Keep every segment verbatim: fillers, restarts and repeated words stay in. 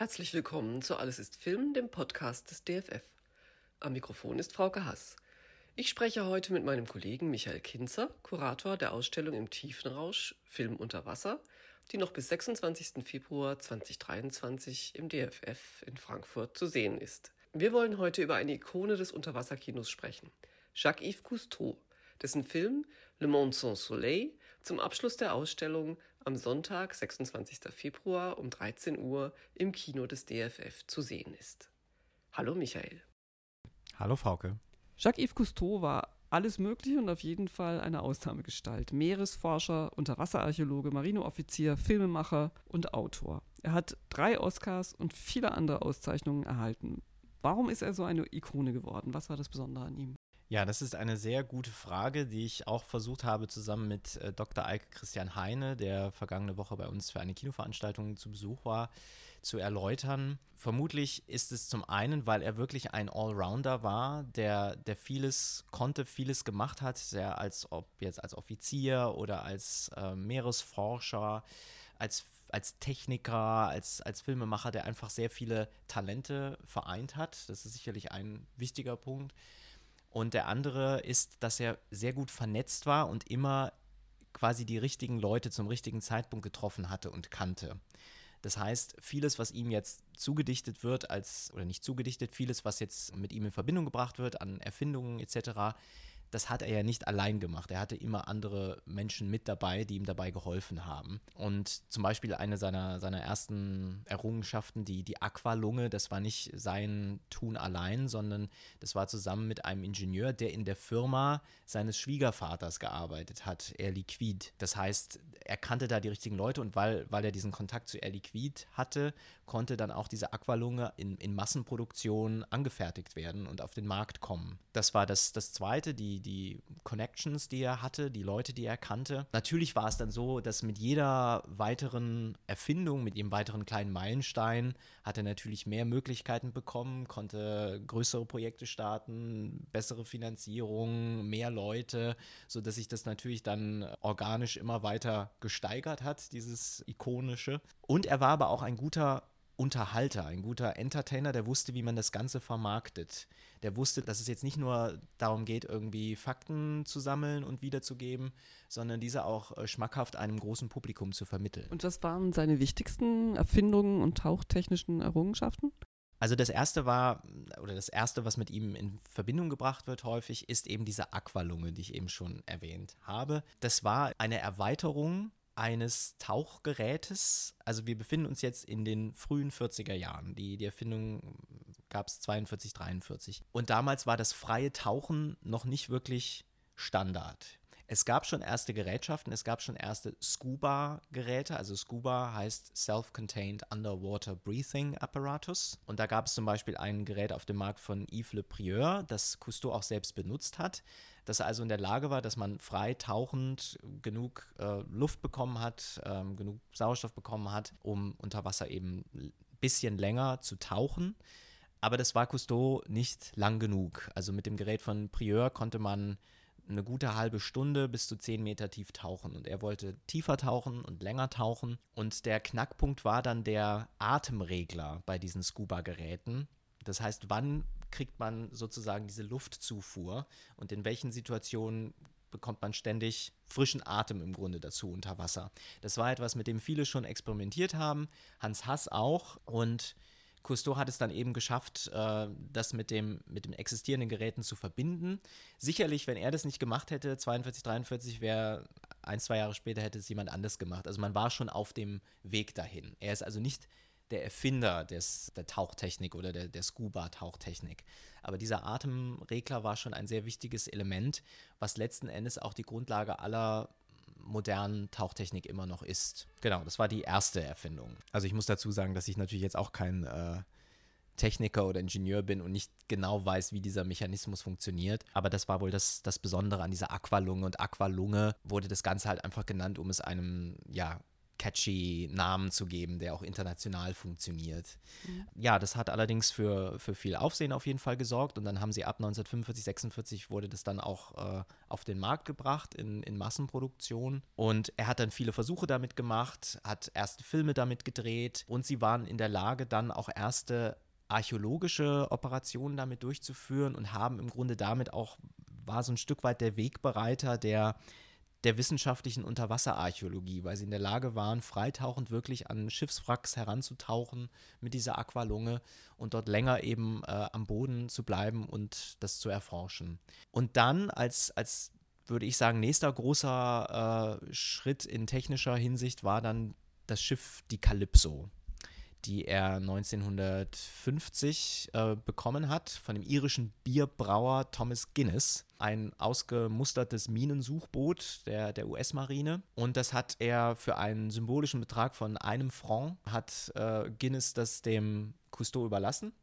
Herzlich willkommen zu Alles ist Film, dem Podcast des D F F. Am Mikrofon ist Frauke Hass. Ich spreche heute mit meinem Kollegen Michael Kinzer, Kurator der Ausstellung im Tiefenrausch Film unter Wasser, die noch bis sechsundzwanzigsten Februar zweitausenddreiundzwanzig im D F F in Frankfurt zu sehen ist. Wir wollen heute über eine Ikone des Unterwasserkinos sprechen, Jacques-Yves Cousteau, dessen Film Le Monde sans Soleil zum Abschluss der Ausstellung am Sonntag, sechsundzwanzigsten Februar um dreizehn Uhr im Kino des D F F zu sehen ist. Hallo Michael. Hallo Frauke. Jacques-Yves Cousteau war alles Mögliche und auf jeden Fall eine Ausnahmegestalt. Meeresforscher, Unterwasserarchäologe, Marineoffizier, Filmemacher und Autor. Er hat drei Oscars und viele andere Auszeichnungen erhalten. Warum ist er so eine Ikone geworden? Was war das Besondere an ihm? Ja, das ist eine sehr gute Frage, die ich auch versucht habe, zusammen mit äh, Doktor Eike Christian Heine, der vergangene Woche bei uns für eine Kinoveranstaltung zu Besuch war, zu erläutern. Vermutlich ist es zum einen, weil er wirklich ein Allrounder war, der, der vieles konnte, vieles gemacht hat, der als ob jetzt als Offizier oder als äh, Meeresforscher, als als Techniker, als, als Filmemacher, der einfach sehr viele Talente vereint hat. Das ist sicherlich ein wichtiger Punkt. Und der andere ist, dass er sehr gut vernetzt war und immer quasi die richtigen Leute zum richtigen Zeitpunkt getroffen hatte und kannte. Das heißt, vieles, was ihm jetzt zugedichtet wird, als oder nicht zugedichtet, vieles, was jetzt mit ihm in Verbindung gebracht wird an Erfindungen et cetera, das hat er ja nicht allein gemacht. Er hatte immer andere Menschen mit dabei, die ihm dabei geholfen haben. Und zum Beispiel eine seiner, seiner ersten Errungenschaften, die, die Aqualunge, das war nicht sein Tun allein, sondern das war zusammen mit einem Ingenieur, der in der Firma seines Schwiegervaters gearbeitet hat, Air Liquide. Das heißt, er kannte da die richtigen Leute und weil, weil er diesen Kontakt zu Air Liquide hatte, konnte dann auch diese Aqualunge in, in Massenproduktion angefertigt werden und auf den Markt kommen. Das war das, das Zweite, die die Connections, die er hatte, die Leute, die er kannte. Natürlich war es dann so, dass mit jeder weiteren Erfindung, mit jedem weiteren kleinen Meilenstein hat er natürlich mehr Möglichkeiten bekommen, konnte größere Projekte starten, bessere Finanzierung, mehr Leute, sodass sich das natürlich dann organisch immer weiter gesteigert hat, dieses Ikonische. Und er war aber auch ein guter Unterhalter, ein guter Entertainer, der wusste, wie man das Ganze vermarktet. Der wusste, dass es jetzt nicht nur darum geht, irgendwie Fakten zu sammeln und wiederzugeben, sondern diese auch äh, schmackhaft einem großen Publikum zu vermitteln. Und was waren seine wichtigsten Erfindungen und tauchtechnischen Errungenschaften? Also das erste war, oder das erste, was mit ihm in Verbindung gebracht wird häufig, ist eben diese Aqualunge, die ich eben schon erwähnt habe. Das war eine Erweiterung eines Tauchgerätes. Also wir befinden uns jetzt in den frühen vierziger Jahren. Die, die Erfindung gab es zweiundvierzig, dreiundvierzig. Und damals war das freie Tauchen noch nicht wirklich Standard. Es gab schon erste Gerätschaften, es gab schon erste Scuba-Geräte. Also Scuba heißt Self-Contained Underwater Breathing Apparatus. Und da gab es zum Beispiel ein Gerät auf dem Markt von Yves Le Prieur, das Cousteau auch selbst benutzt hat, dass er also in der Lage war, dass man frei tauchend genug äh, Luft bekommen hat, ähm, genug Sauerstoff bekommen hat, um unter Wasser eben ein bisschen länger zu tauchen. Aber das war Cousteau nicht lang genug. Also mit dem Gerät von Prieur konnte man eine gute halbe Stunde bis zu zehn Meter tief tauchen. Und er wollte tiefer tauchen und länger tauchen. Und der Knackpunkt war dann der Atemregler bei diesen Scuba-Geräten. Das heißt, wann kriegt man sozusagen diese Luftzufuhr und in welchen Situationen bekommt man ständig frischen Atem im Grunde dazu unter Wasser. Das war etwas, mit dem viele schon experimentiert haben, Hans Hass auch, und Cousteau hat es dann eben geschafft, äh, das mit dem, mit den existierenden Geräten zu verbinden. Sicherlich, wenn er das nicht gemacht hätte, zweiundvierzig, dreiundvierzig, wäre ein, zwei Jahre später hätte es jemand anders gemacht. Also man war schon auf dem Weg dahin. Er ist also nicht der Erfinder des, der Tauchtechnik oder der, der Scuba-Tauchtechnik. Aber dieser Atemregler war schon ein sehr wichtiges Element, was letzten Endes auch die Grundlage aller modernen Tauchtechnik immer noch ist. Genau, das war die erste Erfindung. Also ich muss dazu sagen, dass ich natürlich jetzt auch kein äh, Techniker oder Ingenieur bin und nicht genau weiß, wie dieser Mechanismus funktioniert. Aber das war wohl das, das Besondere an dieser Aqualunge. Und Aqualunge wurde das Ganze halt einfach genannt, um es einem, ja, catchy Namen zu geben, der auch international funktioniert. Mhm. Ja, das hat allerdings für, für viel Aufsehen auf jeden Fall gesorgt und dann haben sie ab neunzehnhundertfünfundvierzig, sechsundvierzig wurde das dann auch äh, auf den Markt gebracht in, in Massenproduktion und er hat dann viele Versuche damit gemacht, hat erste Filme damit gedreht und sie waren in der Lage, dann auch erste archäologische Operationen damit durchzuführen und haben im Grunde damit auch, war so ein Stück weit der Wegbereiter der der wissenschaftlichen Unterwasserarchäologie, weil sie in der Lage waren, freitauchend wirklich an Schiffswracks heranzutauchen mit dieser Aqualunge und dort länger eben äh, am Boden zu bleiben und das zu erforschen. Und dann als, als würde ich sagen, nächster großer äh, Schritt in technischer Hinsicht war dann das Schiff die Calypso, die er neunzehnhundertfünfzig äh, bekommen hat von dem irischen Bierbrauer Thomas Guinness. Ein ausgemustertes Minensuchboot der, der U S-Marine. Und das hat er für einen symbolischen Betrag von einem Franc, hat äh, Guinness das dem Cousteau überlassen.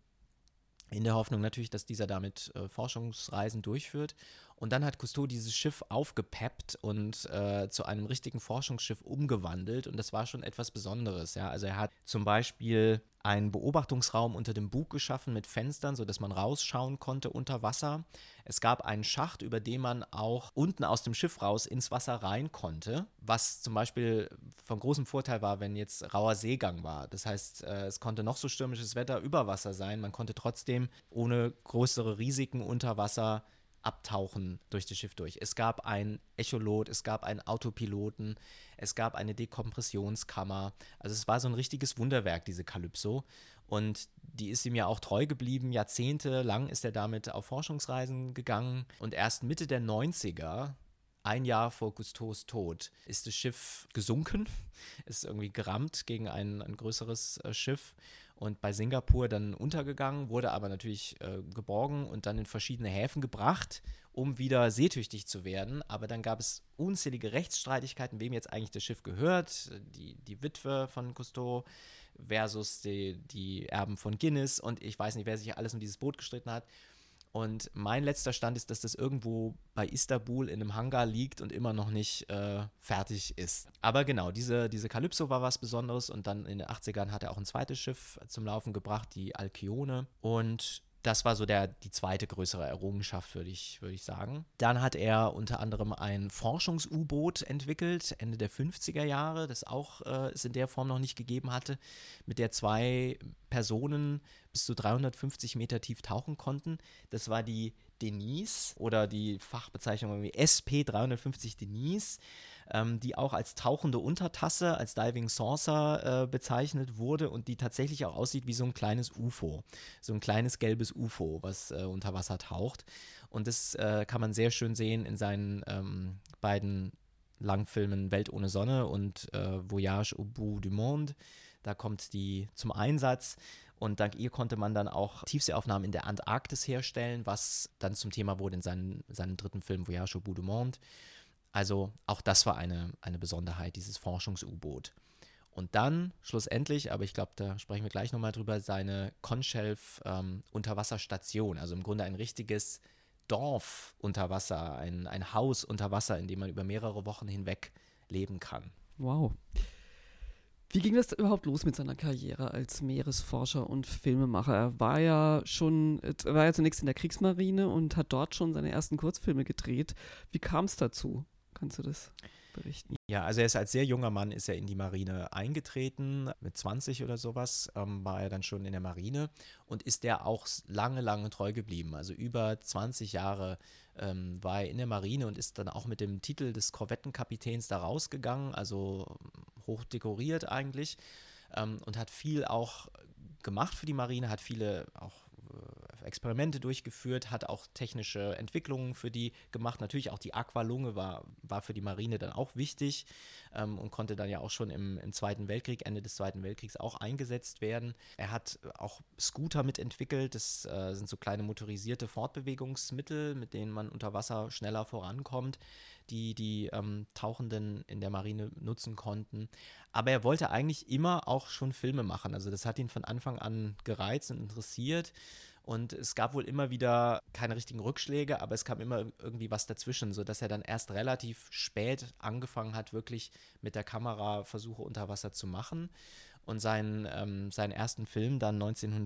In der Hoffnung natürlich, dass dieser damit äh, Forschungsreisen durchführt. Und dann hat Cousteau dieses Schiff aufgepeppt und äh, zu einem richtigen Forschungsschiff umgewandelt. Und das war schon etwas Besonderes. Ja? Also er hat zum Beispiel einen Beobachtungsraum unter dem Bug geschaffen mit Fenstern, sodass man rausschauen konnte unter Wasser. Es gab einen Schacht, über den man auch unten aus dem Schiff raus ins Wasser rein konnte, was zum Beispiel von großem Vorteil war, wenn jetzt rauer Seegang war. Das heißt, äh, es konnte noch so stürmisches Wetter über Wasser sein, man konnte trotzdem ohne größere Risiken unter Wasser abtauchen durch das Schiff durch. Es gab ein Echolot, es gab einen Autopiloten, es gab eine Dekompressionskammer. Also es war so ein richtiges Wunderwerk, diese Calypso. Und die ist ihm ja auch treu geblieben. Jahrzehntelang ist er damit auf Forschungsreisen gegangen. Und erst Mitte der neunziger, ein Jahr vor Cousteaus Tod, ist das Schiff gesunken, ist irgendwie gerammt gegen ein, ein größeres äh, Schiff. Und bei Singapur dann untergegangen, wurde aber natürlich äh, geborgen und dann in verschiedene Häfen gebracht, um wieder seetüchtig zu werden. Aber dann gab es unzählige Rechtsstreitigkeiten, wem jetzt eigentlich das Schiff gehört. Die, die Witwe von Cousteau versus die, die Erben von Guinness und ich weiß nicht, wer sich alles um dieses Boot gestritten hat. Und mein letzter Stand ist, dass das irgendwo bei Istanbul in einem Hangar liegt und immer noch nicht äh, fertig ist. Aber genau, diese, diese Calypso war was Besonderes und dann in den achtzigern hat er auch ein zweites Schiff zum Laufen gebracht, die Alkyone. Und das war so der, die zweite größere Errungenschaft, würde ich, würde ich sagen. Dann hat er unter anderem ein Forschungs-U-Boot entwickelt, Ende der fünfziger Jahre, das auch äh, es in der Form noch nicht gegeben hatte, mit der zwei Personen bis zu dreihundertfünfzig Meter tief tauchen konnten. Das war die Denise oder die Fachbezeichnung irgendwie S P dreihundertfünfzig Denise, ähm, die auch als tauchende Untertasse, als Diving Saucer äh, bezeichnet wurde und die tatsächlich auch aussieht wie so ein kleines U F O, so ein kleines gelbes U F O, was äh, unter Wasser taucht. Und das äh, kann man sehr schön sehen in seinen ähm, beiden Langfilmen Welt ohne Sonne und äh, Voyage au bout du monde. Da kommt die zum Einsatz. Und dank ihr konnte man dann auch Tiefseeaufnahmen in der Antarktis herstellen, was dann zum Thema wurde in seinem, seinem dritten Film Voyage au bout du monde. Also auch das war eine, eine Besonderheit, dieses Forschungs-U-Boot. Und dann schlussendlich, aber ich glaube, da sprechen wir gleich nochmal drüber, seine Conch-Shelf-Unterwasserstation. Ähm, also im Grunde ein richtiges Dorf unter Wasser, ein, ein Haus unter Wasser, in dem man über mehrere Wochen hinweg leben kann. Wow. Wie ging das überhaupt los mit seiner Karriere als Meeresforscher und Filmemacher? Er war ja schon, er war ja zunächst in der Kriegsmarine und hat dort schon seine ersten Kurzfilme gedreht. Wie kam es dazu? Kannst du das berichten? Ja, also er ist als sehr junger Mann ist er in die Marine eingetreten, mit zwanzig oder sowas ähm, war er dann schon in der Marine und ist der auch lange, lange treu geblieben. Also über zwanzig Jahre ähm, war er in der Marine und ist dann auch mit dem Titel des Korvettenkapitäns da rausgegangen, also hoch dekoriert eigentlich ähm, und hat viel auch gemacht für die Marine, hat viele auch Experimente durchgeführt, hat auch technische Entwicklungen für die gemacht. Natürlich auch die Aqualunge war, war für die Marine dann auch wichtig ähm, und konnte dann ja auch schon im, im Zweiten Weltkrieg, Ende des Zweiten Weltkriegs auch eingesetzt werden. Er hat auch Scooter mitentwickelt. Das äh, sind so kleine motorisierte Fortbewegungsmittel, mit denen man unter Wasser schneller vorankommt. die die ähm, Tauchenden in der Marine nutzen konnten. Aber er wollte eigentlich immer auch schon Filme machen. Also das hat ihn von Anfang an gereizt und interessiert. Und es gab wohl immer wieder keine richtigen Rückschläge, aber es kam immer irgendwie was dazwischen, sodass er dann erst relativ spät angefangen hat, wirklich mit der Kamera Versuche unter Wasser zu machen. Und seinen, ähm, seinen ersten Film dann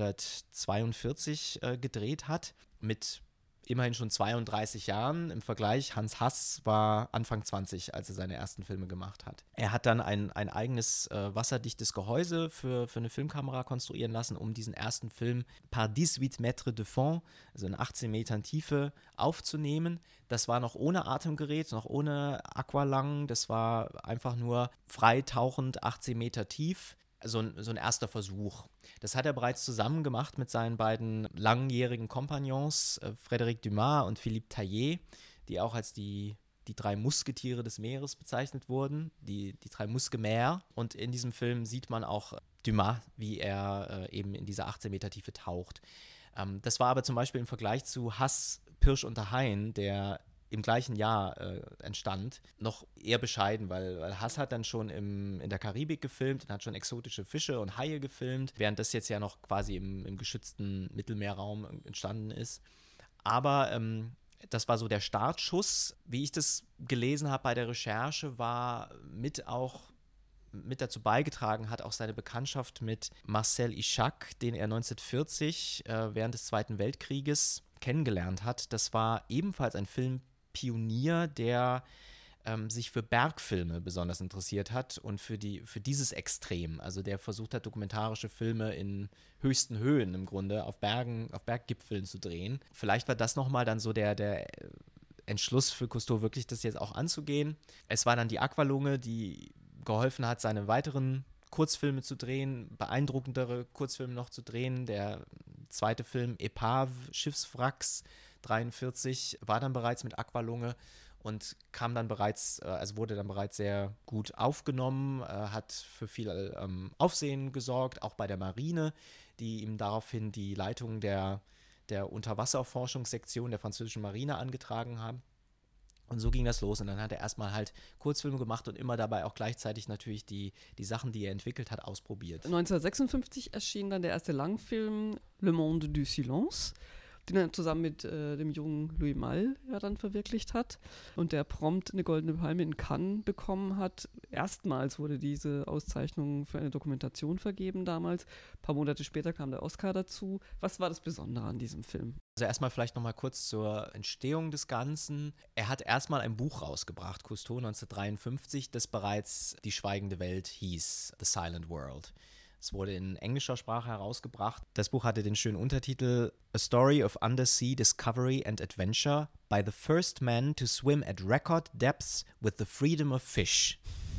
neunzehnhundertzweiundvierzig äh, gedreht hat, mit immerhin schon zweiunddreißig Jahren. Im Vergleich, Hans Hass war Anfang zwanzig, als er seine ersten Filme gemacht hat. Er hat dann ein, ein eigenes äh, wasserdichtes Gehäuse für, für eine Filmkamera konstruieren lassen, um diesen ersten Film par dix-huit mètres de fond, also in achtzehn Metern Tiefe, aufzunehmen. Das war noch ohne Atemgerät, noch ohne Aqualang. Das war einfach nur freitauchend, achtzehn Meter tief. So ein, so ein erster Versuch. Das hat er bereits zusammen gemacht mit seinen beiden langjährigen Kompagnons, äh, Frédéric Dumas und Philippe Taillet, die auch als die, die drei Musketiere des Meeres bezeichnet wurden, die, die drei Muskemärs. Und in diesem Film sieht man auch Dumas, wie er äh, eben in dieser achtzehn Meter Tiefe taucht. Ähm, das war aber zum Beispiel im Vergleich zu Hass, Pirsch und der Hain, der im gleichen Jahr äh, entstand, noch eher bescheiden, weil, weil Hass hat dann schon im, in der Karibik gefilmt und hat schon exotische Fische und Haie gefilmt, während das jetzt ja noch quasi im, im geschützten Mittelmeerraum entstanden ist. Aber ähm, das war so der Startschuss. Wie ich das gelesen habe bei der Recherche, war mit auch mit dazu beigetragen hat, auch seine Bekanntschaft mit Marcel Ichac, den er neunzehnhundertvierzig äh, während des Zweiten Weltkrieges kennengelernt hat. Das war ebenfalls ein Film Pionier, der ähm, sich für Bergfilme besonders interessiert hat und für, die, für dieses Extrem. Also der versucht hat, dokumentarische Filme in höchsten Höhen im Grunde auf Bergen, auf Berggipfeln zu drehen. Vielleicht war das nochmal dann so der, der Entschluss für Cousteau, wirklich das jetzt auch anzugehen. Es war dann die Aqualunge, die geholfen hat, seine weiteren Kurzfilme zu drehen, beeindruckendere Kurzfilme noch zu drehen. Der zweite Film, Epave, Schiffswracks, dreiundvierzig, war dann bereits mit Aqualunge und kam dann bereits, also wurde dann bereits sehr gut aufgenommen, hat für viel ähm, Aufsehen gesorgt, auch bei der Marine, die ihm daraufhin die Leitung der, der Unterwasserforschungssektion der französischen Marine angetragen haben. Und so ging das los. Und dann hat er erstmal halt Kurzfilme gemacht und immer dabei auch gleichzeitig natürlich die, die Sachen, die er entwickelt hat, ausprobiert. neunzehnhundertsechsundfünfzig erschien dann der erste Langfilm Le Monde du Silence, den er zusammen mit äh, dem jungen Louis Malle ja dann verwirklicht hat und der prompt eine Goldene Palme in Cannes bekommen hat. Erstmals wurde diese Auszeichnung für eine Dokumentation vergeben damals. Ein paar Monate später kam der Oscar dazu. Was war das Besondere an diesem Film? Also erstmal vielleicht nochmal kurz zur Entstehung des Ganzen. Er hat erstmal ein Buch rausgebracht, Cousteau neunzehnhundertdreiundfünfzig, das bereits Die schweigende Welt hieß, The Silent World. Es wurde in englischer Sprache herausgebracht. Das Buch hatte den schönen Untertitel A Story of Undersea Discovery and Adventure by the First Man to Swim at Record Depths with the Freedom of Fish.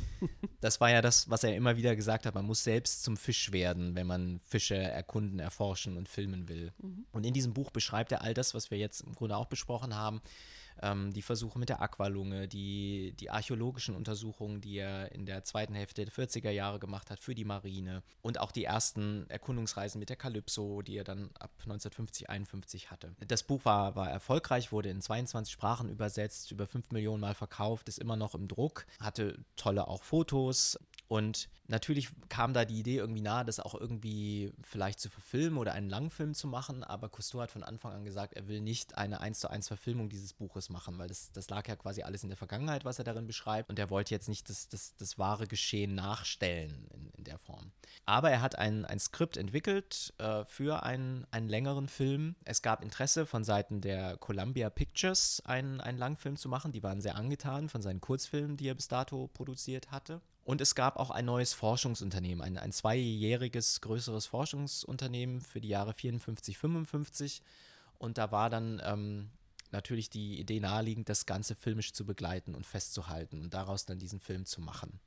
Das war ja das, was er immer wieder gesagt hat, man muss selbst zum Fisch werden, wenn man Fische erkunden, erforschen und filmen will. Mhm. Und in diesem Buch beschreibt er all das, was wir jetzt im Grunde auch besprochen haben, ähm, die Versuche mit der Aqualunge, die, die archäologischen Untersuchungen, die er in der zweiten Hälfte der vierziger Jahre gemacht hat für die Marine und auch die ersten Erkundungsreisen mit der Calypso, die er dann ab neunzehnhundertfünfzig, einundfünfzig hatte. Das Buch war, war erfolgreich, wurde in zweiundzwanzig Sprachen übersetzt, über fünf Millionen Mal verkauft, ist immer noch im Druck, hatte tolle auch Fotos. Und natürlich kam da die Idee irgendwie nahe, das auch irgendwie vielleicht zu verfilmen oder einen Langfilm zu machen, aber Cousteau hat von Anfang an gesagt, er will nicht eine eins zu eins Verfilmung dieses Buches machen, weil das, das lag ja quasi alles in der Vergangenheit, was er darin beschreibt, und er wollte jetzt nicht das, das, das wahre Geschehen nachstellen in, in der Form. Aber er hat ein, ein Skript entwickelt äh, für einen, einen längeren Film. Es gab Interesse von Seiten der Columbia Pictures, einen, einen Langfilm zu machen. Die waren sehr angetan von seinen Kurzfilmen, die er bis dato produziert hatte. Und es gab auch ein neues Forschungsunternehmen, ein, ein zweijähriges, größeres Forschungsunternehmen für die Jahre vierundfünfzig, fünfundfünfzig. Und da war dann ähm, natürlich die Idee naheliegend, das Ganze filmisch zu begleiten und festzuhalten und daraus dann diesen Film zu machen.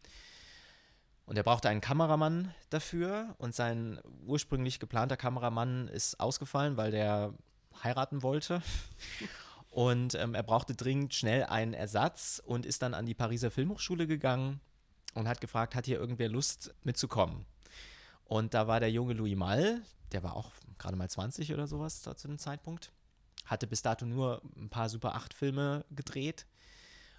Und er brauchte einen Kameramann dafür und sein ursprünglich geplanter Kameramann ist ausgefallen, weil der heiraten wollte. Und ähm, er brauchte dringend schnell einen Ersatz und ist dann an die Pariser Filmhochschule gegangen und hat gefragt, hat hier irgendwer Lust mitzukommen? Und da war der junge Louis Malle, der war auch gerade mal zwanzig oder sowas da zu dem Zeitpunkt, hatte bis dato nur ein paar Super acht Filme gedreht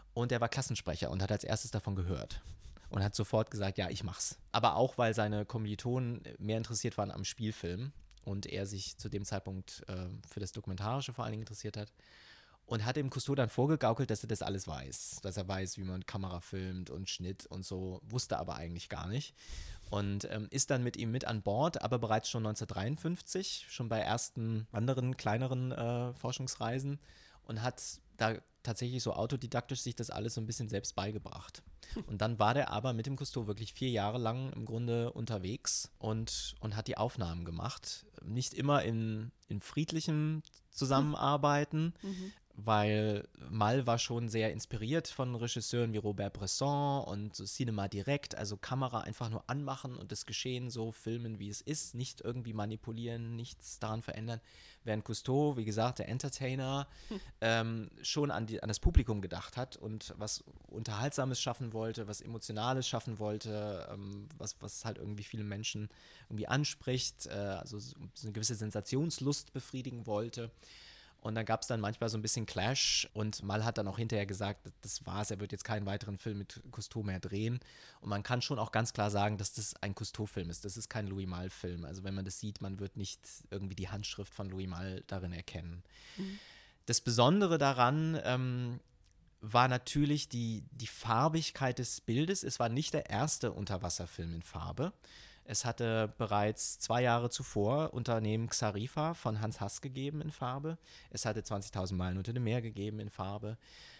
Und er war Klassensprecher und hat als erstes davon gehört. Und hat sofort gesagt, ja, ich mach's. Aber auch, weil seine Kommilitonen mehr interessiert waren am Spielfilm und er sich zu dem Zeitpunkt äh, für das Dokumentarische vor allen Dingen interessiert hat. Und hat dem Cousteau dann vorgegaukelt, dass er das alles weiß. Dass er weiß, wie man Kamera filmt und Schnitt und so, wusste aber eigentlich gar nicht. Und ähm, ist dann mit ihm mit an Bord, aber bereits schon neunzehnhundertdreiundfünfzig, schon bei ersten anderen, kleineren äh, Forschungsreisen und hat da tatsächlich so autodidaktisch sich das alles so ein bisschen selbst beigebracht. Und dann war der aber mit dem Cousteau wirklich vier Jahre lang im Grunde unterwegs und, und hat die Aufnahmen gemacht. Nicht immer in, in friedlichem Zusammenarbeiten, mhm. weil Mal war schon sehr inspiriert von Regisseuren wie Robert Bresson und so Cinema direkt, also Kamera einfach nur anmachen und das Geschehen so filmen, wie es ist, nicht irgendwie manipulieren, nichts daran verändern. Während Cousteau, wie gesagt, der Entertainer, hm. ähm, schon an, die, an das Publikum gedacht hat und was Unterhaltsames schaffen wollte, was Emotionales schaffen wollte, ähm, was, was halt irgendwie viele Menschen irgendwie anspricht, äh, also so eine gewisse Sensationslust befriedigen wollte. Und dann gab es dann manchmal so ein bisschen Clash und Mal hat dann auch hinterher gesagt, das war's, er wird jetzt keinen weiteren Film mit Cousteau mehr drehen. Und man kann schon auch ganz klar sagen, dass das ein Cousteau-Film ist. Das ist kein Louis Malle-Film. Also wenn man das sieht, man wird nicht irgendwie die Handschrift von Louis Malle darin erkennen. Mhm. Das Besondere daran ähm, war natürlich die, die Farbigkeit des Bildes. Es war nicht der erste Unterwasserfilm in Farbe. Es hatte bereits zwei Jahre zuvor Unternehmen Xarifa von Hans Hass gegeben in Farbe. Es hatte zwanzigtausend Meilen unter dem Meer gegeben in Farbe.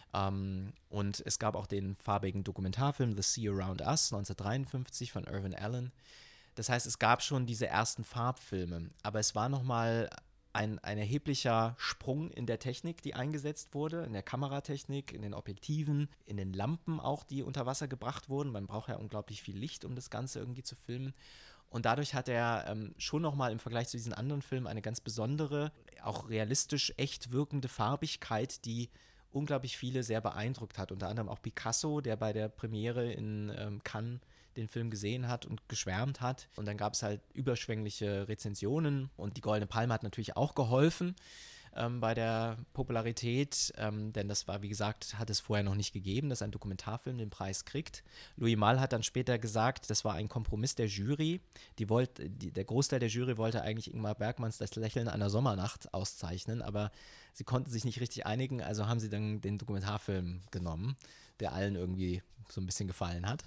Um, und es gab auch den farbigen Dokumentarfilm The Sea Around Us neunzehnhundertdreiundfünfzig von Irvin Allen. Das heißt, es gab schon diese ersten Farbfilme. Aber es war nochmal ein, ein erheblicher Sprung in der Technik, die eingesetzt wurde, in der Kameratechnik, in den Objektiven, in den Lampen auch, die unter Wasser gebracht wurden. Man braucht ja unglaublich viel Licht, um das Ganze irgendwie zu filmen. Und dadurch hat er ähm, schon nochmal im Vergleich zu diesen anderen Filmen eine ganz besondere, auch realistisch echt wirkende Farbigkeit, die unglaublich viele sehr beeindruckt hat. Unter anderem auch Picasso, der bei der Premiere in ähm, Cannes den Film gesehen hat und geschwärmt hat. Und dann gab es halt überschwängliche Rezensionen und die Goldene Palme hat natürlich auch geholfen ähm, bei der Popularität, ähm, denn das war, wie gesagt, hat es vorher noch nicht gegeben, dass ein Dokumentarfilm den Preis kriegt. Louis Malle hat dann später gesagt, das war ein Kompromiss der Jury. Die wollt, die, der Großteil der Jury wollte eigentlich Ingmar Bergmanns Das Lächeln einer Sommernacht auszeichnen, aber sie konnten sich nicht richtig einigen, also haben sie dann den Dokumentarfilm genommen, der allen irgendwie so ein bisschen gefallen hat.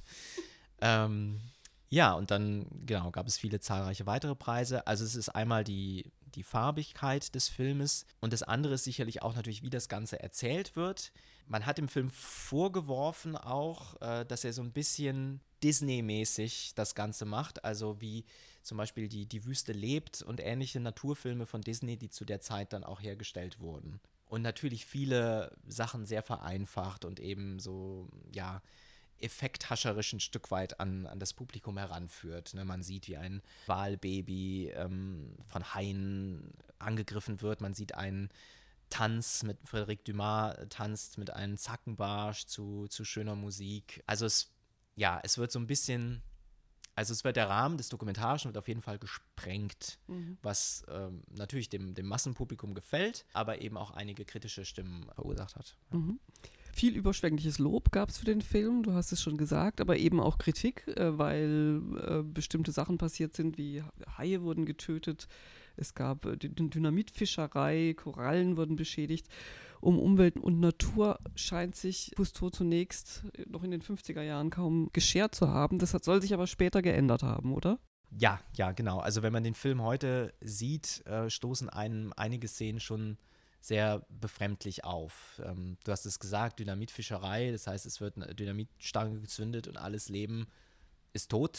Ähm, ja, und dann genau gab es viele zahlreiche weitere Preise. Also es ist einmal die, die Farbigkeit des Filmes und das andere ist sicherlich auch natürlich, wie das Ganze erzählt wird. Man hat dem Film vorgeworfen auch, äh, dass er so ein bisschen Disney-mäßig das Ganze macht, also wie zum Beispiel die, die Wüste lebt und ähnliche Naturfilme von Disney, die zu der Zeit dann auch hergestellt wurden. Und natürlich viele Sachen sehr vereinfacht und eben so, ja, effekthascherisch ein Stück weit an, an das Publikum heranführt. Ne? Man sieht, wie ein Walbaby ähm, von Haien angegriffen wird. Man sieht einen Tanz mit Frédéric Dumas, tanzt mit einem Zackenbarsch zu, zu schöner Musik. Also es, ja, es wird so ein bisschen, also es wird der Rahmen des Dokumentarischen wird auf jeden Fall gesprengt, mhm. was ähm, natürlich dem, dem Massenpublikum gefällt, aber eben auch einige kritische Stimmen verursacht hat. Mhm. Viel überschwängliches Lob gab es für den Film, du hast es schon gesagt, aber eben auch Kritik, äh, weil äh, bestimmte Sachen passiert sind, wie Haie wurden getötet, es gab äh, Dynamitfischerei, Korallen wurden beschädigt. Um Umwelt und Natur scheint sich Cousteau zunächst noch in den fünfziger Jahren kaum geschert zu haben. Das hat, soll sich aber später geändert haben, oder? Ja, ja, genau. Also wenn man den Film heute sieht, äh, stoßen einem einige Szenen schon sehr befremdlich auf. Ähm, du hast es gesagt, Dynamitfischerei, das heißt, es wird eine Dynamitstange gezündet und alles Leben ist tot.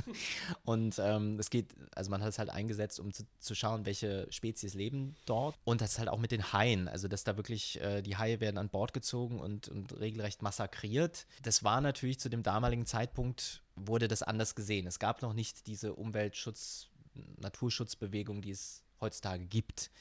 Und ähm, es geht, also man hat es halt eingesetzt, um zu, zu schauen, welche Spezies leben dort. Und das ist halt auch mit den Haien, also dass da wirklich, äh, die Haie werden an Bord gezogen und, und regelrecht massakriert. Das war natürlich zu dem damaligen Zeitpunkt, wurde das anders gesehen. Es gab noch nicht diese Umweltschutz, Naturschutzbewegung, die es heutzutage gibt.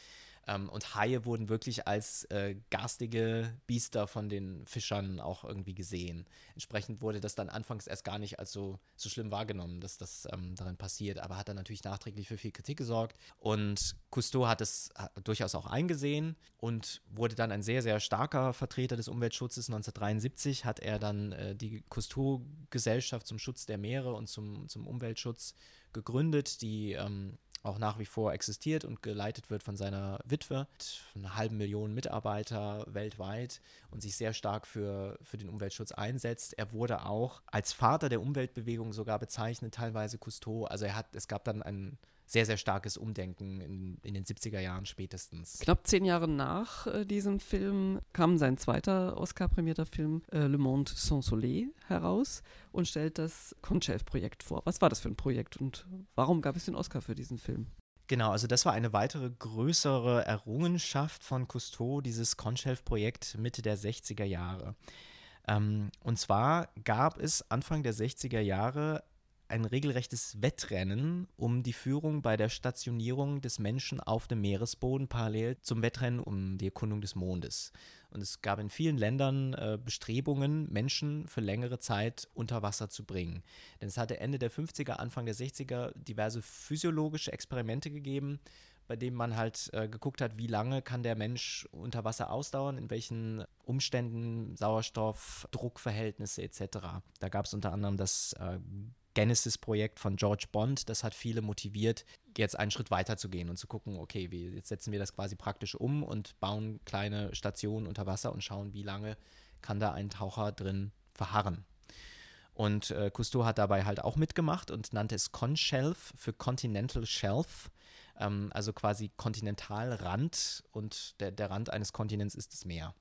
Ähm, und Haie wurden wirklich als äh, garstige Biester von den Fischern auch irgendwie gesehen. Entsprechend wurde das dann anfangs erst gar nicht als so, so schlimm wahrgenommen, dass das ähm, darin passiert, aber hat dann natürlich nachträglich für viel Kritik gesorgt. Und Cousteau hat es hat durchaus auch eingesehen und wurde dann ein sehr, sehr starker Vertreter des Umweltschutzes. neunzehnhundertdreiundsiebzig hat er dann äh, die Cousteau-Gesellschaft zum Schutz der Meere und zum, zum Umweltschutz gegründet, die ähm, auch nach wie vor existiert und geleitet wird von seiner Witwe, mit einer halben Million Mitarbeiter weltweit und sich sehr stark für, für den Umweltschutz einsetzt. Er wurde auch als Vater der Umweltbewegung sogar bezeichnet, teilweise Cousteau. Also er hat, es gab dann ein sehr, sehr starkes Umdenken in, in den siebziger Jahren spätestens. Knapp zehn Jahre nach äh, diesem Film kam sein zweiter Oscar-prämierter Film äh, Le Monde Sans Soleil heraus und stellt das Konchev-Projekt vor. Was war das für ein Projekt und warum gab es den Oscar für diesen Film? Genau, also das war eine weitere größere Errungenschaft von Cousteau, dieses Konchev-Projekt Mitte der sechziger Jahre. Ähm, und zwar gab es Anfang der sechziger Jahre ein regelrechtes Wettrennen um die Führung bei der Stationierung des Menschen auf dem Meeresboden, parallel zum Wettrennen um die Erkundung des Mondes. Und es gab in vielen Ländern äh, Bestrebungen, Menschen für längere Zeit unter Wasser zu bringen. Denn es hatte Ende der fünfziger, Anfang der sechziger diverse physiologische Experimente gegeben, bei denen man halt äh, geguckt hat, wie lange kann der Mensch unter Wasser ausdauern, in welchen Umständen, Sauerstoff, Druckverhältnisse et cetera. Da gab es unter anderem das äh, Genesis-Projekt von George Bond, das hat viele motiviert, jetzt einen Schritt weiter zu gehen und zu gucken, okay, wie, jetzt setzen wir das quasi praktisch um und bauen kleine Stationen unter Wasser und schauen, wie lange kann da ein Taucher drin verharren. Und äh, Cousteau hat dabei halt auch mitgemacht und nannte es Conchelf für Continental Shelf, ähm, also quasi Kontinentalrand und der, der Rand eines Kontinents ist das Meer.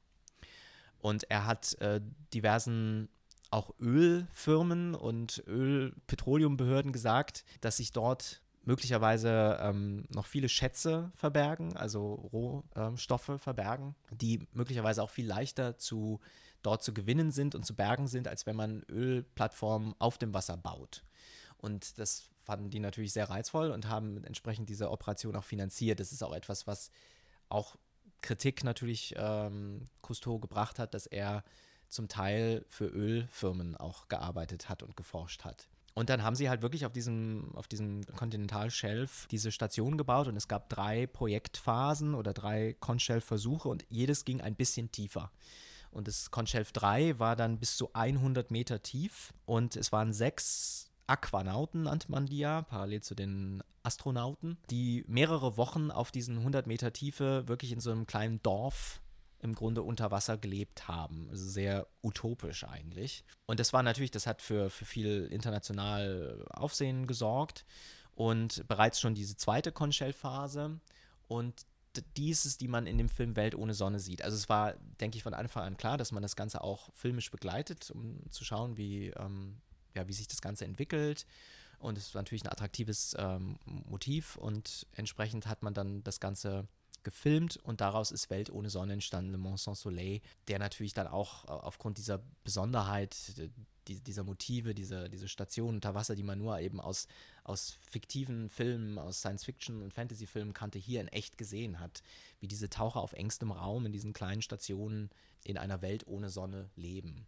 Und er hat äh, diversen auch Ölfirmen und Öl-Petroleumbehörden gesagt, dass sich dort möglicherweise ähm, noch viele Schätze verbergen, also Rohstoffe ähm, verbergen, die möglicherweise auch viel leichter zu, dort zu gewinnen sind und zu bergen sind, als wenn man Ölplattformen auf dem Wasser baut. Und das fanden die natürlich sehr reizvoll und haben entsprechend diese Operation auch finanziert. Das ist auch etwas, was auch Kritik natürlich ähm, Cousteau gebracht hat, dass er zum Teil für Ölfirmen auch gearbeitet hat und geforscht hat. Und dann haben sie halt wirklich auf diesem, auf diesem Continental Shelf diese Station gebaut und es gab drei Projektphasen oder drei Conch-Shelf-Versuche und jedes ging ein bisschen tiefer. Und das Conch-Shelf drei war dann bis zu hundert Meter tief und es waren sechs Aquanauten, nannte man die ja, parallel zu den Astronauten, die mehrere Wochen auf diesen hundert Meter Tiefe wirklich in so einem kleinen Dorf im Grunde unter Wasser gelebt haben. Also sehr utopisch eigentlich. Und das war natürlich, das hat für, für viel international Aufsehen gesorgt und bereits schon diese zweite Conch-Shelf-Phase und die ist es, die man in dem Film Welt ohne Sonne sieht. Also es war, denke ich, von Anfang an klar, dass man das Ganze auch filmisch begleitet, um zu schauen, wie, ähm, ja, wie sich das Ganze entwickelt. Und es ist natürlich ein attraktives ähm, Motiv und entsprechend hat man dann das Ganze gefilmt und daraus ist Welt ohne Sonne entstanden, Le Monde Sans Soleil, der natürlich dann auch aufgrund dieser Besonderheit, die, dieser Motive, diese, diese Station unter Wasser, die man nur eben aus, aus fiktiven Filmen, aus Science-Fiction und Fantasy-Filmen kannte, hier in echt gesehen hat, wie diese Taucher auf engstem Raum in diesen kleinen Stationen in einer Welt ohne Sonne leben.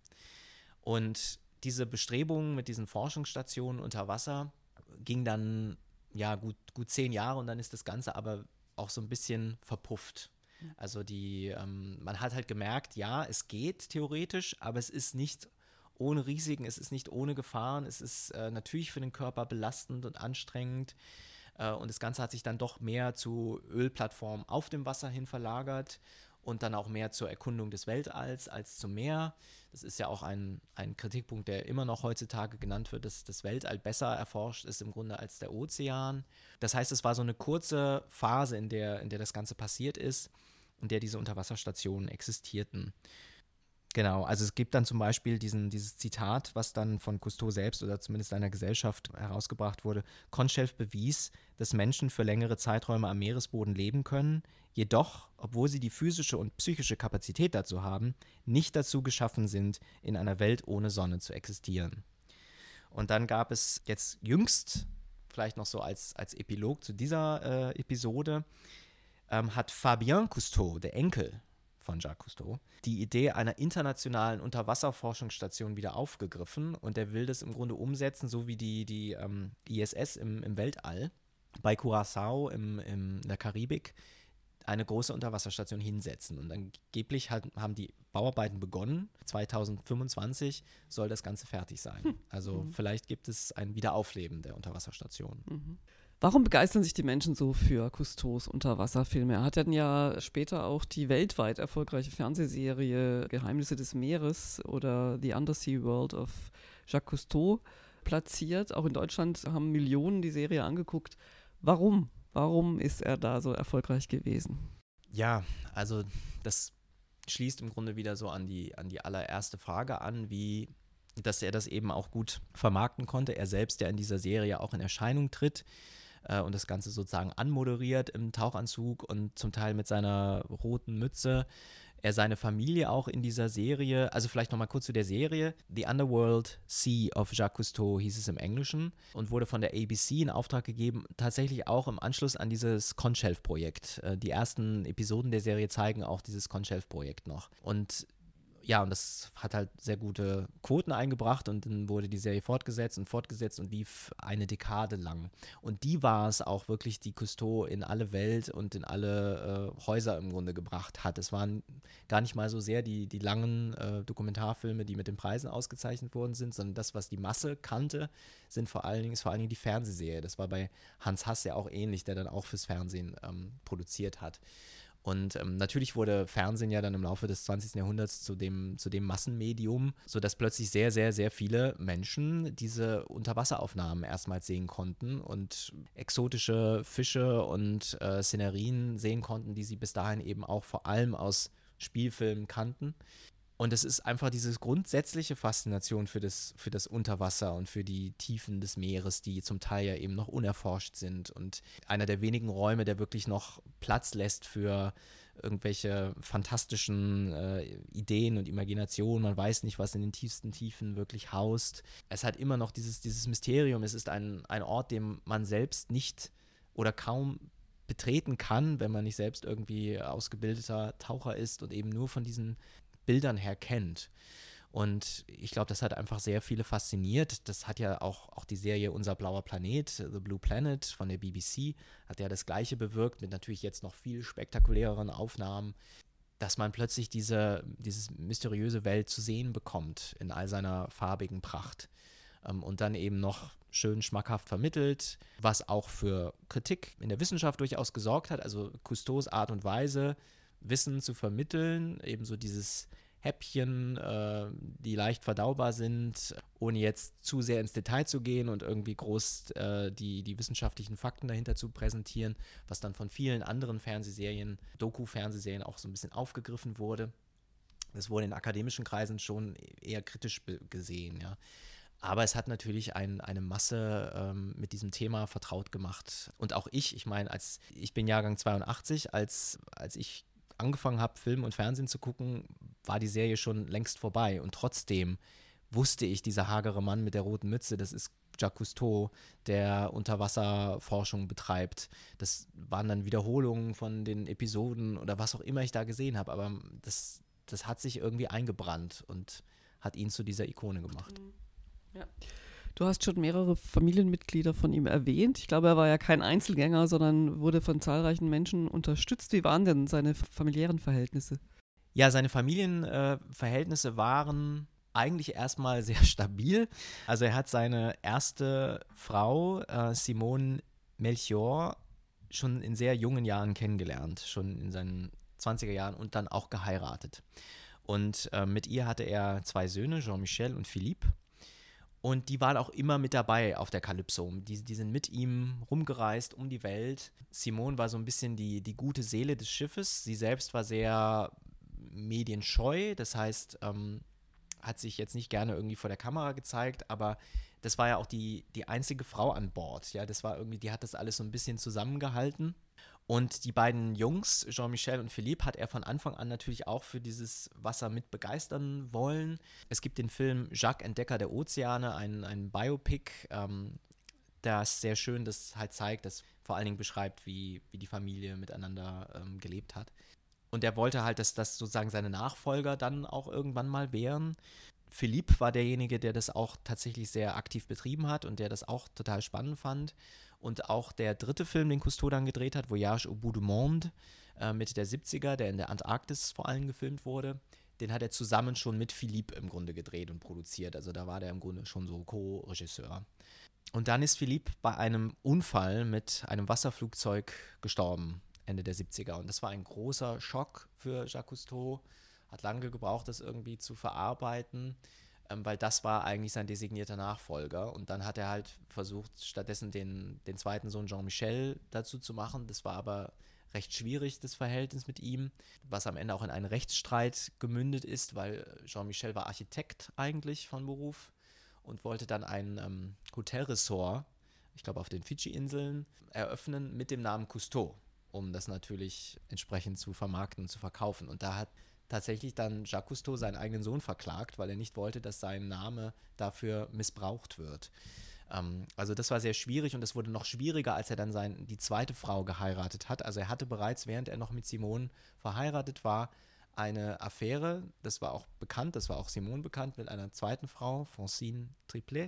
Und diese Bestrebungen mit diesen Forschungsstationen unter Wasser ging dann ja gut, gut zehn Jahre und dann ist das Ganze aber auch so ein bisschen verpufft. Also die, ähm, man hat halt gemerkt, ja, es geht theoretisch, aber es ist nicht ohne Risiken, es ist nicht ohne Gefahren, es ist äh, natürlich für den Körper belastend und anstrengend äh, und das Ganze hat sich dann doch mehr zu Ölplattformen auf dem Wasser hin verlagert und dann auch mehr zur Erkundung des Weltalls als zum Meer. Das ist ja auch ein, ein Kritikpunkt, der immer noch heutzutage genannt wird, dass das Weltall besser erforscht ist im Grunde als der Ozean. Das heißt, es war so eine kurze Phase, in der, in der das Ganze passiert ist, in der diese Unterwasserstationen existierten. Genau, also es gibt dann zum Beispiel diesen, dieses Zitat, was dann von Cousteau selbst oder zumindest seiner Gesellschaft herausgebracht wurde. Conchelf bewies, dass Menschen für längere Zeiträume am Meeresboden leben können, jedoch, obwohl sie die physische und psychische Kapazität dazu haben, nicht dazu geschaffen sind, in einer Welt ohne Sonne zu existieren. Und dann gab es jetzt jüngst, vielleicht noch so als, als Epilog zu dieser äh, Episode, ähm, hat Fabien Cousteau, der Enkel von Jacques Cousteau, die Idee einer internationalen Unterwasserforschungsstation wieder aufgegriffen und er will das im Grunde umsetzen, so wie die, die ähm, I S S im, im Weltall, bei Curaçao im, im, in der Karibik eine große Unterwasserstation hinsetzen. Und angeblich hat, haben die Bauarbeiten begonnen. zweitausendfünfundzwanzig soll das Ganze fertig sein. Hm. Also mhm. vielleicht gibt es ein Wiederaufleben der Unterwasserstation. Mhm. Warum begeistern sich die Menschen so für Cousteaus Unterwasserfilme? Er hat dann ja später auch die weltweit erfolgreiche Fernsehserie Geheimnisse des Meeres oder The Undersea World of Jacques Cousteau platziert. Auch in Deutschland haben Millionen die Serie angeguckt. Warum? Warum ist er da so erfolgreich gewesen? Ja, also das schließt im Grunde wieder so an die, an die allererste Frage an, wie, dass er das eben auch gut vermarkten konnte. Er selbst, der in dieser Serie auch in Erscheinung tritt äh, und das Ganze sozusagen anmoderiert im Tauchanzug und zum Teil mit seiner roten Mütze. Er seine Familie auch in dieser Serie, also vielleicht nochmal kurz zu der Serie, The Underworld Sea of Jacques Cousteau hieß es im Englischen und wurde von der A B C in Auftrag gegeben, tatsächlich auch im Anschluss an dieses Conshelf-Projekt. Die ersten Episoden der Serie zeigen auch dieses Conshelf-Projekt noch. Und ja, und das hat halt sehr gute Quoten eingebracht und dann wurde die Serie fortgesetzt und fortgesetzt und lief eine Dekade lang. Und die war es auch wirklich, die Cousteau in alle Welt und in alle äh, Häuser im Grunde gebracht hat. Es waren gar nicht mal so sehr die, die langen äh, Dokumentarfilme, die mit den Preisen ausgezeichnet worden sind, sondern das, was die Masse kannte, sind vor allen Dingen, ist vor allen Dingen die Fernsehserie. Das war bei Hans Hass ja auch ähnlich, der dann auch fürs Fernsehen ähm, produziert hat. Und ähm, natürlich wurde Fernsehen ja dann im Laufe des zwanzigsten Jahrhunderts zu dem, zu dem Massenmedium, sodass plötzlich sehr, sehr, sehr viele Menschen diese Unterwasseraufnahmen erstmals sehen konnten und exotische Fische und äh, Szenerien sehen konnten, die sie bis dahin eben auch vor allem aus Spielfilmen kannten. Und es ist einfach diese grundsätzliche Faszination für das, für das Unterwasser und für die Tiefen des Meeres, die zum Teil ja eben noch unerforscht sind. Und einer der wenigen Räume, der wirklich noch Platz lässt für irgendwelche fantastischen äh, Ideen und Imaginationen. Man weiß nicht, was in den tiefsten Tiefen wirklich haust. Es hat immer noch dieses, dieses Mysterium. Es ist ein, ein Ort, den man selbst nicht oder kaum betreten kann, wenn man nicht selbst irgendwie ausgebildeter Taucher ist und eben nur von diesen Bildern her kennt. Und ich glaube, das hat einfach sehr viele fasziniert. Das hat ja auch, auch die Serie Unser blauer Planet, The Blue Planet von der B B C, hat ja das Gleiche bewirkt, mit natürlich jetzt noch viel spektakuläreren Aufnahmen, dass man plötzlich diese, diese mysteriöse Welt zu sehen bekommt in all seiner farbigen Pracht. Ähm, und dann eben noch schön schmackhaft vermittelt, was auch für Kritik in der Wissenschaft durchaus gesorgt hat. Also Cousteaus Art und Weise, Wissen zu vermitteln, ebenso dieses Häppchen, äh, die leicht verdaubar sind, ohne jetzt zu sehr ins Detail zu gehen und irgendwie groß äh, die, die wissenschaftlichen Fakten dahinter zu präsentieren, was dann von vielen anderen Fernsehserien, Doku-Fernsehserien auch so ein bisschen aufgegriffen wurde. Das wurde in akademischen Kreisen schon eher kritisch be- gesehen, ja. Aber es hat natürlich ein, eine Masse ähm, mit diesem Thema vertraut gemacht. Und auch ich, ich meine, als ich bin Jahrgang zweiundachtzig, als, als ich angefangen habe, Film und Fernsehen zu gucken, war die Serie schon längst vorbei. Und trotzdem wusste ich, dieser hagere Mann mit der roten Mütze, das ist Jacques Cousteau, der Unterwasserforschung betreibt. Das waren dann Wiederholungen von den Episoden oder was auch immer ich da gesehen habe. Aber das, das hat sich irgendwie eingebrannt und hat ihn zu dieser Ikone gemacht. Ja. Du hast schon mehrere Familienmitglieder von ihm erwähnt. Ich glaube, er war ja kein Einzelgänger, sondern wurde von zahlreichen Menschen unterstützt. Wie waren denn seine familiären Verhältnisse? Ja, seine Familienverhältnisse äh, waren eigentlich erstmal sehr stabil. Also er hat seine erste Frau, äh, Simone Melchior, schon in sehr jungen Jahren kennengelernt, schon in seinen zwanziger Jahren und dann auch geheiratet. Und äh, mit ihr hatte er zwei Söhne, Jean-Michel und Philippe. Und die waren auch immer mit dabei auf der Calypso. Die, die sind mit ihm rumgereist um die Welt. Simone war so ein bisschen die, die gute Seele des Schiffes. Sie selbst war sehr medienscheu. Das heißt, ähm, hat sich jetzt nicht gerne irgendwie vor der Kamera gezeigt. Aber das war ja auch die, die einzige Frau an Bord. Ja, das war irgendwie, die hat das alles so ein bisschen zusammengehalten. Und die beiden Jungs, Jean-Michel und Philippe, hat er von Anfang an natürlich auch für dieses Wasser mit begeistern wollen. Es gibt den Film Jacques, Entdecker der Ozeane, ein, ein Biopic, ähm, das sehr schön das halt zeigt, dass vor allen Dingen beschreibt, wie, wie die Familie miteinander ähm, gelebt hat. Und er wollte halt, dass das sozusagen seine Nachfolger dann auch irgendwann mal wären. Philippe war derjenige, der das auch tatsächlich sehr aktiv betrieben hat und der das auch total spannend fand. Und auch der dritte Film, den Cousteau dann gedreht hat, Voyage au bout du monde, äh, Mitte der siebziger, der in der Antarktis vor allem gefilmt wurde, den hat er zusammen schon mit Philippe im Grunde gedreht und produziert. Also da war der im Grunde schon so Co-Regisseur. Und dann ist Philippe bei einem Unfall mit einem Wasserflugzeug gestorben, Ende der siebziger. Und das war ein großer Schock für Jacques Cousteau. Hat lange gebraucht, das irgendwie zu verarbeiten, ähm, weil das war eigentlich sein designierter Nachfolger. Und dann hat er halt versucht, stattdessen den, den zweiten Sohn Jean-Michel dazu zu machen. Das war aber recht schwierig, das Verhältnis mit ihm, was am Ende auch in einen Rechtsstreit gemündet ist, weil Jean-Michel war Architekt eigentlich von Beruf und wollte dann ein ähm, Hotelressort, ich glaube auf den Fidschi-Inseln, eröffnen mit dem Namen Cousteau, um das natürlich entsprechend zu vermarkten und zu verkaufen. Und da hat tatsächlich dann Jacques Cousteau seinen eigenen Sohn verklagt, weil er nicht wollte, dass sein Name dafür missbraucht wird. Ähm, also das war sehr schwierig und es wurde noch schwieriger, als er dann sein, die zweite Frau geheiratet hat. Also er hatte bereits, während er noch mit Simone verheiratet war, eine Affäre, das war auch bekannt, das war auch Simone bekannt, mit einer zweiten Frau, Francine Triplet,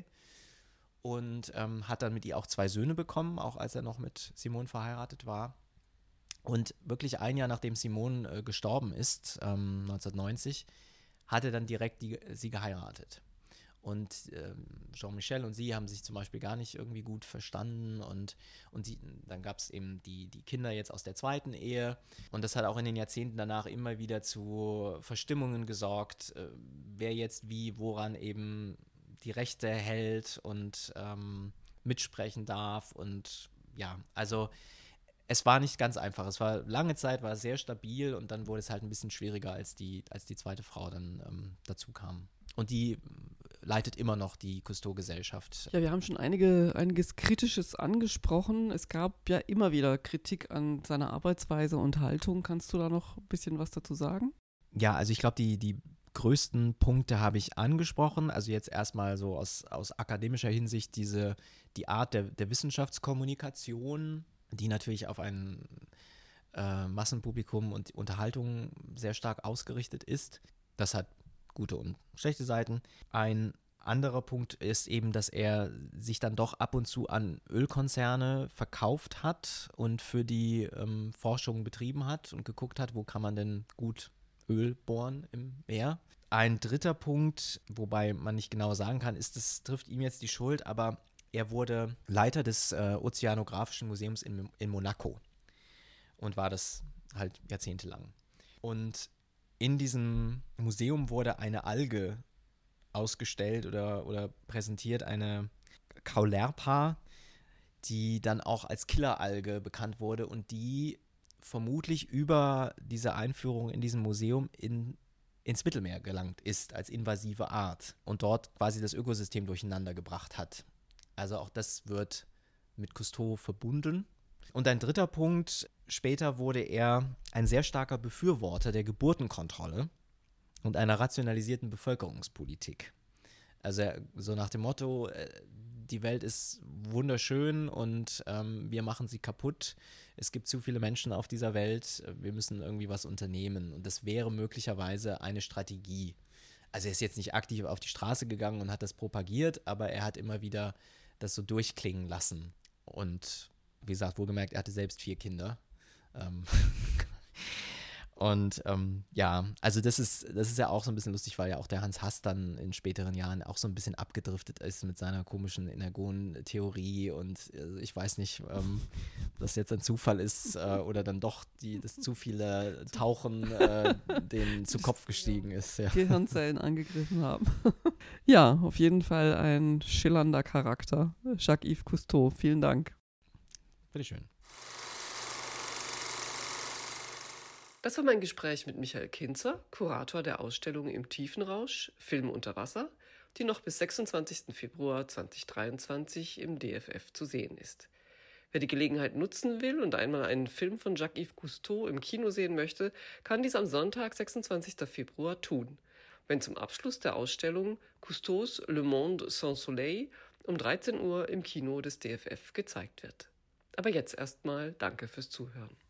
und ähm, hat dann mit ihr auch zwei Söhne bekommen, auch als er noch mit Simone verheiratet war. Und wirklich ein Jahr nachdem Simone äh, gestorben ist, ähm, neunzehnhundertneunzig, hat er dann direkt die, sie geheiratet. Und ähm, Jean-Michel und sie haben sich zum Beispiel gar nicht irgendwie gut verstanden und, und sie, dann gab es eben die, die Kinder jetzt aus der zweiten Ehe und das hat auch in den Jahrzehnten danach immer wieder zu Verstimmungen gesorgt, äh, wer jetzt wie, woran eben die Rechte hält und ähm, mitsprechen darf und ja, also es war nicht ganz einfach. Es war lange Zeit, war sehr stabil und dann wurde es halt ein bisschen schwieriger, als die, als die zweite Frau dann ähm, dazu kam. Und die leitet immer noch die Cousteau-Gesellschaft. Ja, wir haben schon einige, einiges Kritisches angesprochen. Es gab ja immer wieder Kritik an seiner Arbeitsweise und Haltung. Kannst du da noch ein bisschen was dazu sagen? Ja, also ich glaube, die, die größten Punkte habe ich angesprochen. Also jetzt erstmal so aus, aus akademischer Hinsicht diese, die Art der, der Wissenschaftskommunikation, die natürlich auf ein äh, Massenpublikum und Unterhaltung sehr stark ausgerichtet ist. Das hat gute und schlechte Seiten. Ein anderer Punkt ist eben, dass er sich dann doch ab und zu an Ölkonzerne verkauft hat und für die ähm, Forschung betrieben hat und geguckt hat, wo kann man denn gut Öl bohren im Meer. Ein dritter Punkt, wobei man nicht genau sagen kann, ist, das trifft ihm jetzt die Schuld, aber er wurde Leiter des äh, Ozeanographischen Museums in, in Monaco und war das halt jahrzehntelang. Und in diesem Museum wurde eine Alge ausgestellt oder, oder präsentiert, eine Caulerpa, die dann auch als Killeralge bekannt wurde und die vermutlich über diese Einführung in diesem Museum in, ins Mittelmeer gelangt ist als invasive Art und dort quasi das Ökosystem durcheinander gebracht hat. Also auch das wird mit Cousteau verbunden. Und ein dritter Punkt, später wurde er ein sehr starker Befürworter der Geburtenkontrolle und einer rationalisierten Bevölkerungspolitik. Also so nach dem Motto, die Welt ist wunderschön und ähm, wir machen sie kaputt. Es gibt zu viele Menschen auf dieser Welt, wir müssen irgendwie was unternehmen. Und das wäre möglicherweise eine Strategie. Also er ist jetzt nicht aktiv auf die Straße gegangen und hat das propagiert, aber er hat immer wieder das so durchklingen lassen. Und wie gesagt, wohlgemerkt, er hatte selbst vier Kinder. Ähm und ähm, ja, also das ist, das ist ja auch so ein bisschen lustig, weil ja auch der Hans Hass dann in späteren Jahren auch so ein bisschen abgedriftet ist mit seiner komischen Energon-Theorie und äh, ich weiß nicht, ähm, ob das jetzt ein Zufall ist äh, oder dann doch die, das zu viele Tauchen äh, denen zu Kopf gestiegen ist. Ja. Gehirnzellen angegriffen haben. Ja, auf jeden Fall ein schillernder Charakter. Jacques-Yves Cousteau, vielen Dank. Bitteschön. Das war mein Gespräch mit Michael Kinzer, Kurator der Ausstellung Im Tiefenrausch, Film unter Wasser, die noch bis sechsundzwanzigsten Februar zweitausenddreiundzwanzig im D F F zu sehen ist. Wer die Gelegenheit nutzen will und einmal einen Film von Jacques-Yves Cousteau im Kino sehen möchte, kann dies am Sonntag, sechsundzwanzigsten Februar tun, wenn zum Abschluss der Ausstellung Cousteaus Le Monde sans Soleil um dreizehn Uhr im Kino des D F F gezeigt wird. Aber jetzt erstmal danke fürs Zuhören.